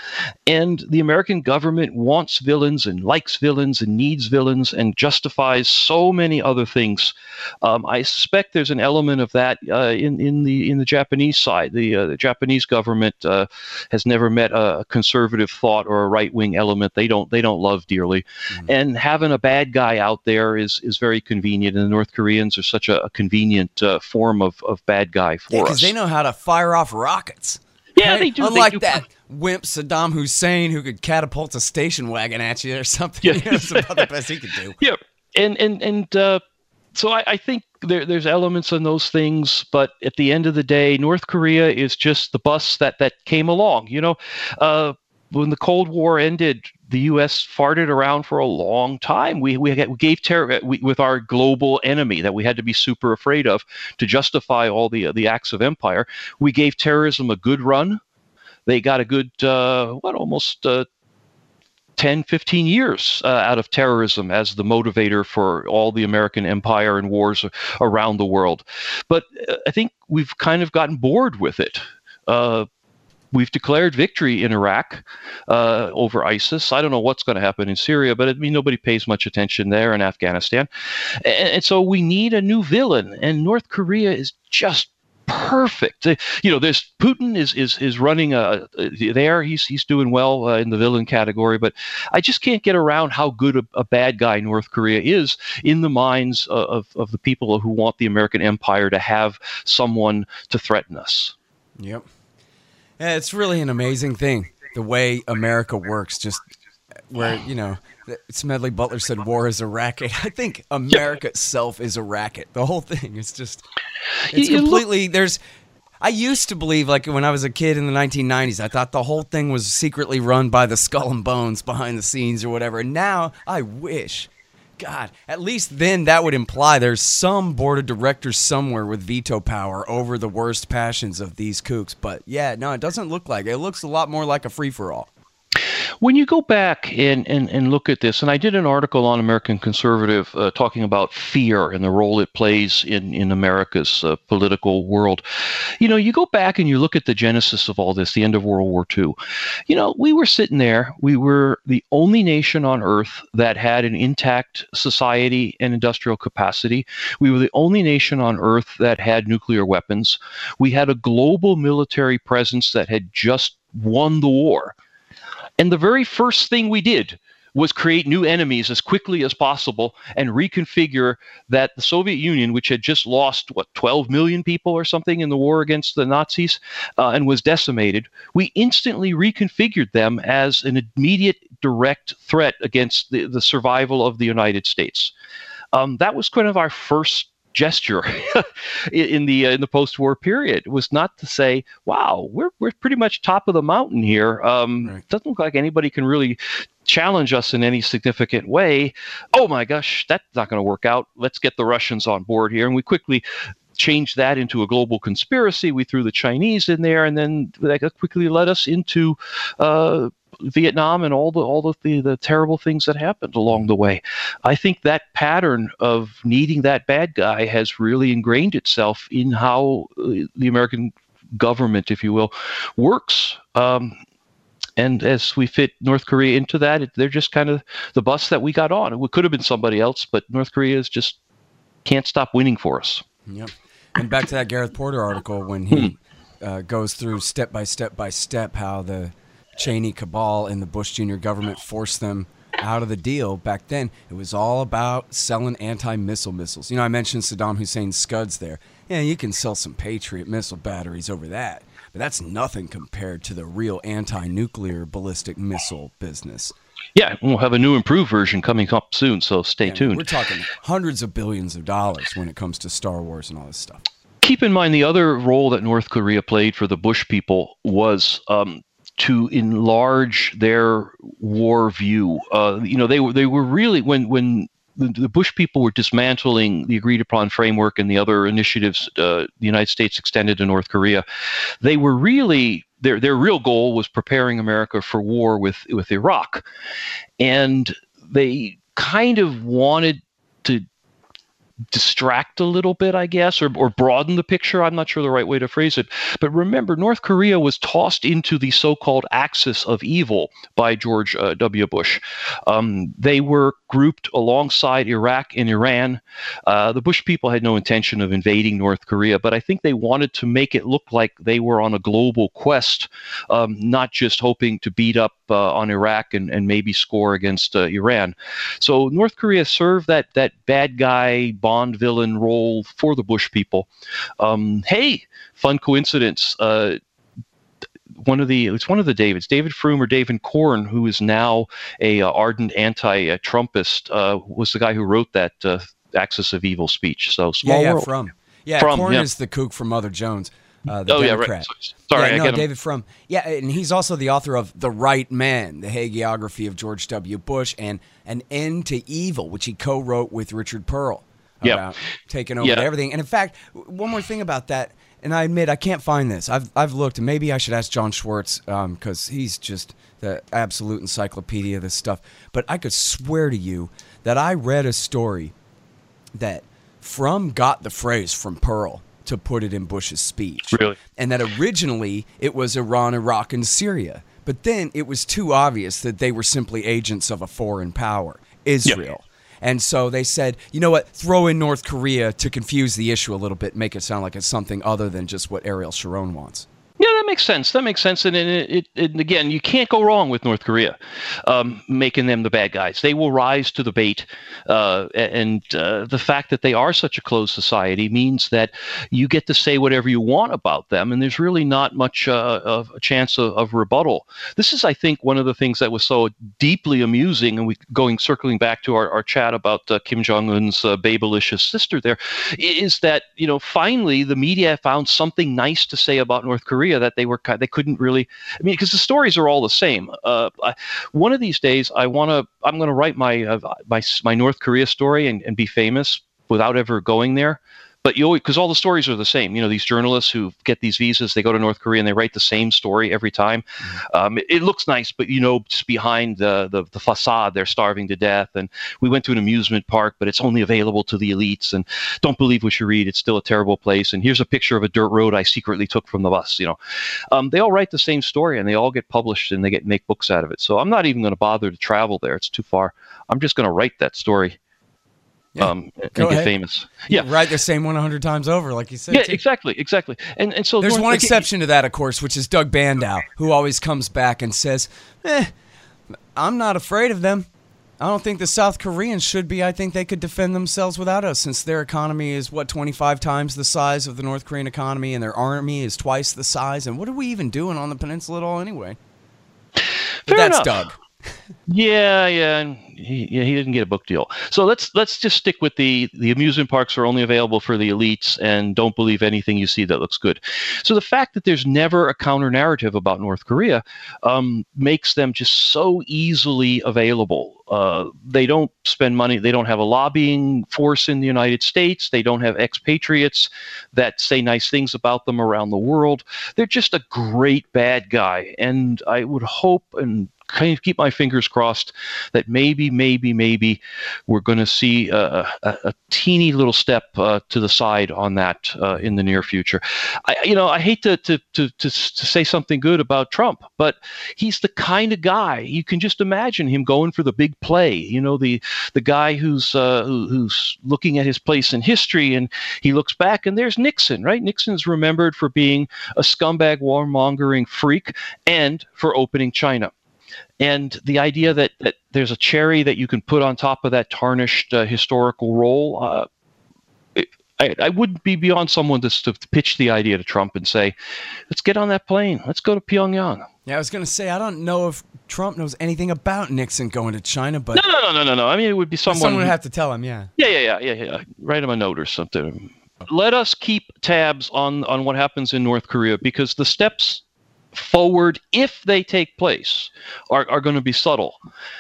And the American government wants villains and likes villains and needs villains and justifies so many other things. Um, I suspect there's an element of that uh, in in the in the Japanese side. The, uh, the Japanese government uh, has never met a conservative thought or a right wing element. They don't they don't love dearly, mm-hmm. and having a bad guy out there is is very convenient. And the North Koreans are such a, a convenient uh, form of of bad guy for yeah, us. Because they know how to fire off rockets. Yeah, right? they do. Unlike they do. that wimp Saddam Hussein who could catapult a station wagon at you or something. Yeah. You know, that's about the best he could do. Yeah, and and and uh, so I, I think there, there's elements in those things, but at the end of the day, North Korea is just the bus that that came along. You know, uh, when the Cold War ended, the U S farted around for a long time. We we, we gave terror we, with our global enemy that we had to be super afraid of to justify all the the acts of empire. We gave terrorism a good run. They got a good uh, what almost uh, ten, fifteen years uh, out of terrorism as the motivator for all the American empire and wars around the world. But uh, I think we've kind of gotten bored with it. Uh, We've declared victory in Iraq uh, over ISIS. I don't know what's going to happen in Syria, but I mean, nobody pays much attention there in Afghanistan. And, and so we need a new villain, and North Korea is just perfect. You know, there's Putin is is is running a, a there. He's he's doing well uh, in the villain category, but I just can't get around how good a, a bad guy North Korea is in the minds of of the people who want the American empire to have someone to threaten us. Yep. Yeah, it's really an amazing thing, the way America works, just where, you know, Smedley Butler said war is a racket. I think America yeah. itself is a racket. The whole thing is just, it's you, completely, look, there's, I used to believe, like when I was a kid in the nineteen nineties, I thought the whole thing was secretly run by the Skull and Bones behind the scenes or whatever. And now I wish, God, at least then that would imply there's some board of directors somewhere with veto power over the worst passions of these kooks. But yeah, no, it doesn't look like it. It looks a lot more like a free-for-all. When you go back and, and, and look at this, and I did an article on American Conservative uh, talking about fear and the role it plays in, in America's uh, political world. You know, you go back and you look at the genesis of all this, the end of World War Two. You know, we were sitting there. We were the only nation on earth that had an intact society and industrial capacity. We were the only nation on earth that had nuclear weapons. We had a global military presence that had just won the war. And the very first thing we did was create new enemies as quickly as possible and reconfigure that the Soviet Union, which had just lost, what, twelve million people or something in the war against the Nazis uh, and was decimated, we instantly reconfigured them as an immediate direct threat against the, the survival of the United States. Um, that was kind of our first gesture in the uh, in the post-war period. It was not to say, "Wow, we're we're pretty much top of the mountain here. Um, right. Doesn't look like anybody can really challenge us in any significant way. Oh my gosh, that's not going to work out. Let's get the Russians on board here." And we quickly changed that into a global conspiracy. We threw the Chinese in there, and then that quickly led us into uh, Vietnam and all the all the, the the terrible things that happened along the way. I think that pattern of needing that bad guy has really ingrained itself in how the American government, if you will, works. Um, and as we fit North Korea into that, it, they're just kind of the bus that we got on. It could have been somebody else, but North Korea is just can't stop winning for us. Yep. And back to that Gareth Porter article when he uh, goes through step by step by step how the Cheney cabal and the Bush Junior government forced them out of the deal. Back then, it was all about selling anti-missile missiles. You know, I mentioned Saddam Hussein's Scuds there. Yeah, you can sell some Patriot missile batteries over that, but that's nothing compared to the real anti-nuclear ballistic missile business. Yeah, we'll have a new improved version coming up soon, so stay yeah, tuned. We're talking hundreds of billions of dollars when it comes to Star Wars and all this stuff. Keep in mind the other role that North Korea played for the Bush people was um, to enlarge their war view. Uh, you know, they were they were really when when the, the Bush people were dismantling the agreed upon framework and the other initiatives uh, the United States extended to North Korea, they were really their their real goal was preparing America for war with with Iraq, and they kind of wanted to distract a little bit, I guess, or, or broaden the picture. I'm not sure the right way to phrase it. But remember, North Korea was tossed into the so-called axis of evil by George uh, W. Bush. Um, they were grouped alongside Iraq and Iran. Uh, the Bush people had no intention of invading North Korea, but I think they wanted to make it look like they were on a global quest, um, not just hoping to beat up uh, on Iraq and, and maybe score against uh, Iran. So North Korea served that that bad guy, Bond villain role for the Bush people. Um, hey, fun coincidence. Uh, one of the it's one of the Davids, David Frum or David Corn, who is now a uh, ardent anti-Trumpist, uh, was the guy who wrote that uh, Axis of Evil speech. So small yeah, yeah, world. Frum. Yeah, Frum, Corn yeah. is the kook from Mother Jones. Uh, the oh Democrat. yeah, right. Sorry, yeah, I no, get him. David Frum. Yeah, and he's also the author of The Right Man, the hagiography of George W. Bush, and An End to Evil, which he co-wrote with Richard Pearl about yep. taking over yep. everything. And in fact, one more thing about that, and I admit I can't find this. I've I've looked, and maybe I should ask John Schwartz because um, he's just the absolute encyclopedia of this stuff. But I could swear to you that I read a story that Frum got the phrase from Pearl to put it in Bush's speech. Really? And that originally it was Iran, Iraq, and Syria. But then it was too obvious that they were simply agents of a foreign power, Israel. Yep. And so they said, you know what, throw in North Korea to confuse the issue a little bit, make it sound like it's something other than just what Ariel Sharon wants. Yeah, that makes sense. That makes sense. And it, it, it, again, you can't go wrong with North Korea, um, making them the bad guys. They will rise to the bait. Uh, and uh, the fact that they are such a closed society means that you get to say whatever you want about them. And there's really not much uh, of a chance of, of rebuttal. This is, I think, one of the things that was so deeply amusing. And we going circling back to our, our chat about uh, Kim Jong-un's uh, babylicious sister there, is that, you know, finally the media found something nice to say about North Korea that they were they couldn't really I mean because the stories are all the same. Uh, I, one of these days I want to I'm going to write my uh, my my North Korea story and, and be famous without ever going there. But you because all the stories are the same. You know, these journalists who get these visas, they go to North Korea and they write the same story every time. Mm-hmm. Um, it, it looks nice, but, you know, just behind the, the, the facade, they're starving to death. And we went to an amusement park, but it's only available to the elites. And don't believe what you read. It's still a terrible place. And here's a picture of a dirt road I secretly took from the bus. You know, um, they all write the same story and they all get published and they get make books out of it. So I'm not even going to bother to travel there. It's too far. I'm just going to write that story. Yeah. Um, and Go get ahead. famous. You Yeah, write the same one a hundred times over, like you said. Yeah, too. exactly, exactly. And and so there's North, one like, exception to that, of course, which is Doug Bandow, who always comes back and says, "Eh, I'm not afraid of them. I don't think the South Koreans should be. I think they could defend themselves without us, since their economy is what twenty-five times the size of the North Korean economy, and their army is twice the size. And what are we even doing on the peninsula at all, anyway?" But Fair that's enough. Doug. Yeah, yeah, and he, yeah, he didn't get a book deal. So let's let's just stick with the the amusement parks are only available for the elites, and don't believe anything you see that looks good. So the fact that there's never a counter narrative about North Korea um, makes them just so easily available. Uh, they don't spend money. They don't have a lobbying force in the United States. They don't have expatriates that say nice things about them around the world. They're just a great bad guy, and I would hope and kind of keep my fingers crossed that maybe, maybe, maybe we're going to see a, a, a teeny little step uh, to the side on that uh, in the near future. I, you know, I hate to, to to to to say something good about Trump, but he's the kind of guy you can just imagine him going for the big play. You know, the the guy who's uh, who, who's looking at his place in history, and he looks back, and there's Nixon, right? Nixon's remembered for being a scumbag, warmongering freak, and for opening China. And the idea that, that there's a cherry that you can put on top of that tarnished uh, historical role, uh, it, I, I wouldn't be beyond someone to, to pitch the idea to Trump and say, let's get on that plane. Let's go to Pyongyang. Yeah, I was going to say, I don't know if Trump knows anything about Nixon going to China, but... No, no, no, no, no, no. I mean, it would be someone... Someone would have to tell him, yeah. Yeah, yeah, yeah, yeah, yeah. Write him a note or something. Let us keep tabs on, on what happens in North Korea, because the steps forward, if they take place, are, are going to be subtle.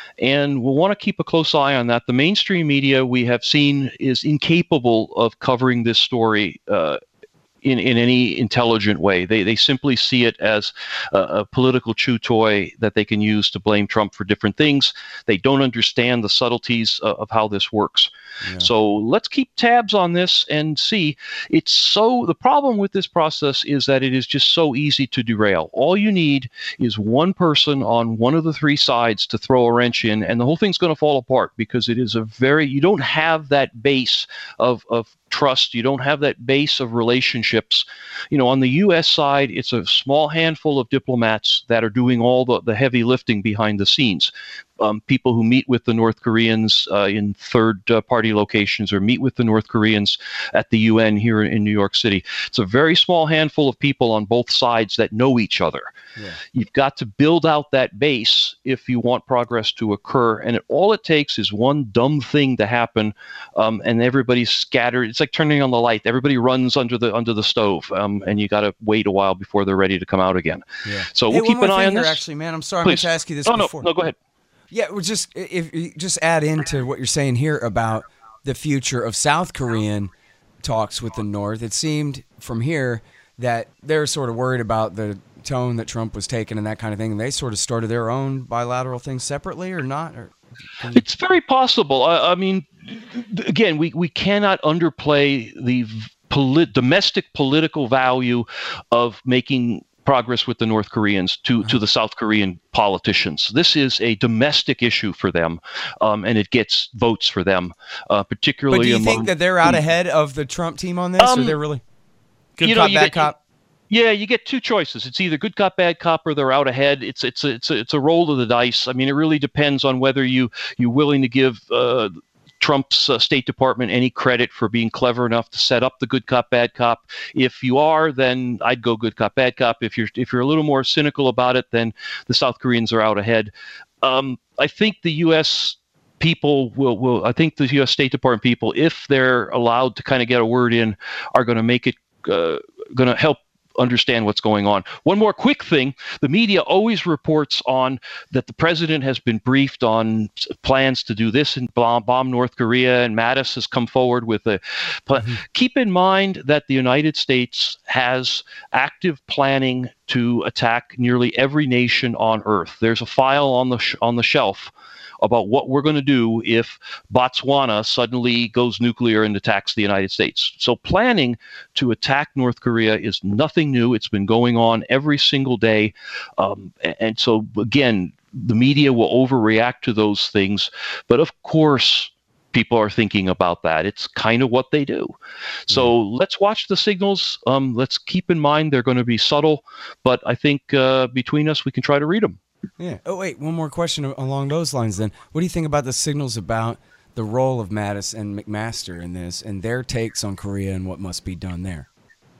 And we'll want to keep a close eye on that. The mainstream media we have seen is incapable of covering this story uh, in, in any intelligent way. They they simply see it as a, a political chew toy that they can use to blame Trump for different things. They don't understand the subtleties of, of how this works. Yeah. So let's keep tabs on this and see. It's so the problem with this process is that it is just so easy to derail. All you need is one person on one of the three sides to throw a wrench in, and the whole thing's going to fall apart, because it is a very you don't have that base of of trust. You don't have that base of relationships. You know, on the U S side, it's a small handful of diplomats that are doing all the, the heavy lifting behind the scenes. Um, people who meet with the North Koreans uh, in third-party uh, locations, or meet with the North Koreans at the U N here in New York City. It's a very small handful of people on both sides that know each other. Yeah. You've got to build out that base if you want progress to occur, and it, all it takes is one dumb thing to happen, um, and everybody's scattered. It's like turning on the light. Everybody runs under the under the stove, um, and you got to wait a while before they're ready to come out again. Yeah. So hey, we'll keep an eye on this. Actually, man, I'm sorry, Please. I meant to ask you this oh, before. No, no, go ahead. Yeah, we'll just if you just add into what you're saying here about the future of South Korean talks with the North. It seemed from here that they're sort of worried about the tone that Trump was taking and that kind of thing, and they sort of started their own bilateral thing separately, or not? Or you... It's very possible. I, I mean, again, we, we cannot underplay the polit- domestic political value of making progress with the North Koreans to, uh-huh. to the South Korean politicians. This is a domestic issue for them, um, and it gets votes for them, uh, particularly But do you among, think that they're out ahead of the Trump team on this, um, or they're really good you cop, know, bad get, cop? Yeah, you get two choices. It's either good cop, bad cop, or they're out ahead. It's it's a, it's a, it's a roll of the dice. I mean, it really depends on whether you, you're willing to give uh, Trump's uh, State Department any credit for being clever enough to set up the good cop, bad cop. If you are, then I'd go good cop, bad cop. If you're if you're a little more cynical about it, then the South Koreans are out ahead. Um, I think the U S people will, will, I think the U S State Department people, if they're allowed to kind of get a word in, are going to make it, uh, going to help understand what's going on. One more quick thing. The media always reports on that the president has been briefed on plans to do this and bomb, bomb North Korea, and Mattis has come forward with a plan. Mm-hmm. Keep in mind that the United States has active planning to attack nearly every nation on Earth. There's a file on the sh- on the shelf about what we're going to do if Botswana suddenly goes nuclear and attacks the United States. So planning to attack North Korea is nothing new. It's been going on every single day. Um, and so, again, the media will overreact to those things. But of course, people are thinking about that. It's kind of what they do. So mm. let's watch the signals. Um, let's keep in mind they're going to be subtle. But I think uh, between us, we can try to read them. Yeah. Oh, wait, one more question along those lines then. What do you think about the signals about the role of Mattis and McMaster in this and their takes on Korea and what must be done there?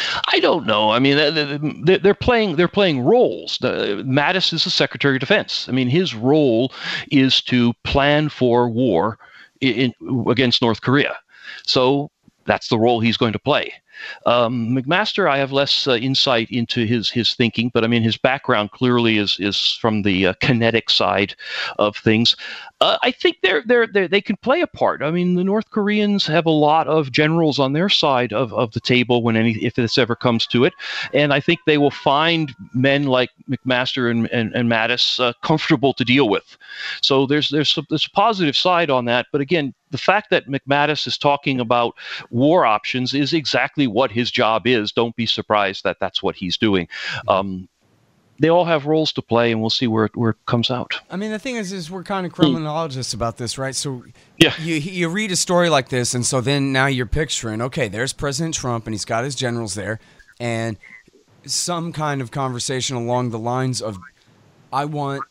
I don't know. I mean, they're playing they're playing roles. Mattis is the Secretary of Defense. I mean, his role is to plan for war in, against North Korea. So that's the role he's going to play. Um, McMaster, I have less uh, insight into his his thinking, but I mean, his background clearly is is from the uh, kinetic side of things. Uh, I think they're, they're they're they can play a part. I mean, the North Koreans have a lot of generals on their side of, of the table when any if this ever comes to it, and I think they will find men like McMaster and and, and Mattis uh, comfortable to deal with. So there's there's a, there's a positive side on that, but again, the fact that McMattis is talking about war options is exactly what his job is. Don't be surprised that that's what he's doing. Um, they all have roles to play, and we'll see where it, where it comes out. I mean, the thing is, is we're kind of criminologists about this, right? So yeah. you you read a story like this, and so then now you're picturing, okay, there's President Trump, and he's got his generals there, and some kind of conversation along the lines of, I want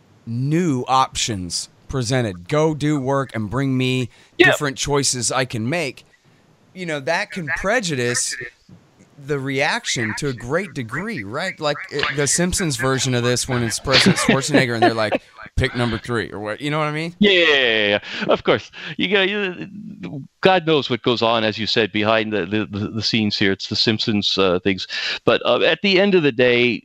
new options presented. Go do work and bring me yeah. different choices I can make. You know, that can prejudice the reaction to a great degree, right? Like it, the Simpsons version of this when it's President Schwarzenegger and they're like, pick number three or what, you know what I mean? Yeah, yeah, yeah, yeah. Of course. You got, you, God knows what goes on, as you said, behind the, the, the scenes here. It's the Simpsons uh, things. But uh, at the end of the day,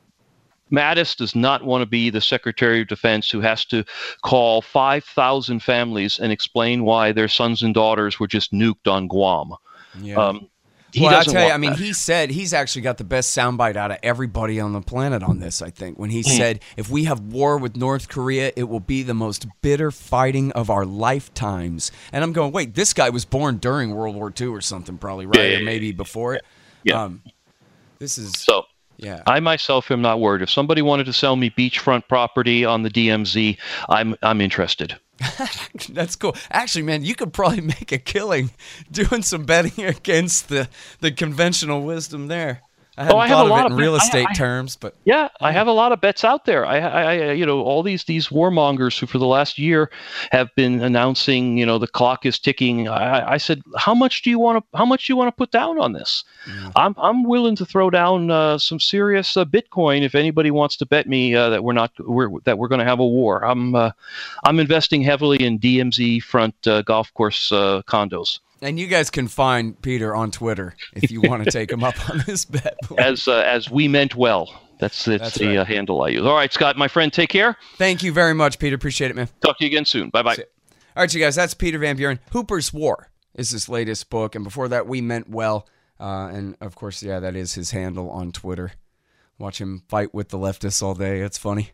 Mattis does not want to be the Secretary of Defense who has to call five thousand families and explain why their sons and daughters were just nuked on Guam. Yeah. Um, he well, I'll doesn't tell you, want I mean, that. he said he's actually got the best soundbite out of everybody on the planet on this, I think, when he Mm. said, if we have war with North Korea, it will be the most bitter fighting of our lifetimes. And I'm going, wait, this guy was born during World War Two or something, probably, right? Yeah, yeah, or maybe before it. Yeah. Um, this is... So. Yeah. I myself am not worried. If somebody wanted to sell me beachfront property on the D M Z, I'm I'm interested. That's cool. Actually, man, you could probably make a killing doing some betting against the, the conventional wisdom there. I hadn't oh, I thought have a of lot it in of real bet- estate I, I, terms, but yeah, I have a lot of bets out there. I, I, I, you know, all these these warmongers who for the last year have been announcing, you know, the clock is ticking. I, I said, how much do you want to, how much do you want to put down on this? Mm. I'm I'm willing to throw down uh, some serious uh, Bitcoin if anybody wants to bet me uh, that we're not we're that we're going to have a war. I'm uh, I'm investing heavily in D M Z front uh, golf course uh, condos. And you guys can find Peter on Twitter if you want to take him up on this bet. As uh, as we meant well. That's, that's, that's the right. uh, handle I use. All right, Scott, my friend, take care. Thank you very much, Peter. Appreciate it, man. Talk to you again soon. Bye-bye. All right, you guys, that's Peter Van Buren. Hooper's War is his latest book. And before that, We Meant Well. Uh, and, of course, yeah, that is his handle on Twitter. Watch him fight with the leftists all day. It's funny.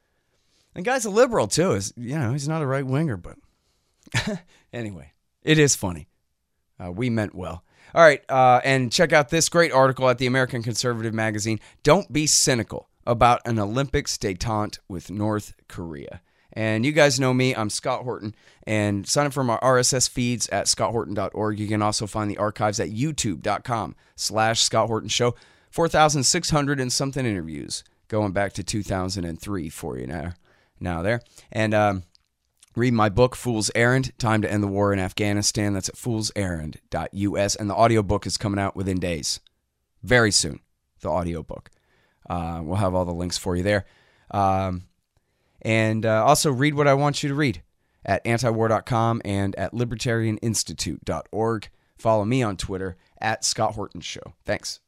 And guy's a liberal, too. Is you know, he's not a right-winger, but anyway, it is funny. Uh, we meant well. All right, uh, and check out this great article at the American Conservative Magazine. Don't be cynical about an Olympics detente with North Korea. And you guys know me. I'm Scott Horton. And sign up for my R S S feeds at scott horton dot org. You can also find the archives at youtube.com slash Scott Horton Show. four thousand six hundred and something interviews going back to two thousand three for you now, now there. And... um read my book, Fool's Errand, Time to End the War in Afghanistan. That's at fools errand dot U S. And the audiobook is coming out within days. Very soon, the audiobook. Uh, we'll have all the links for you there. Um, and uh, also read what I want you to read at anti war dot com and at libertarian institute dot org. Follow me on Twitter at Scott Horton Show. Thanks.